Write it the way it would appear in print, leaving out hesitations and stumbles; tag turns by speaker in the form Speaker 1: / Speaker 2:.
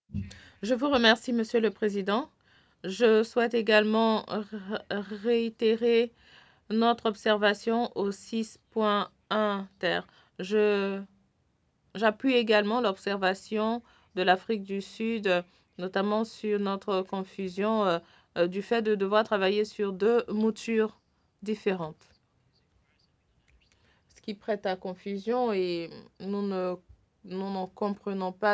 Speaker 1: Je vous remercie, Monsieur le Président. Je souhaite également réitérer notre observation au 6.1 ter. J'appuie également l'observation de l'Afrique du Sud, notamment sur notre confusion du fait de devoir travailler sur deux moutures différentes. Ce qui prête à confusion et nous ne comprenons pas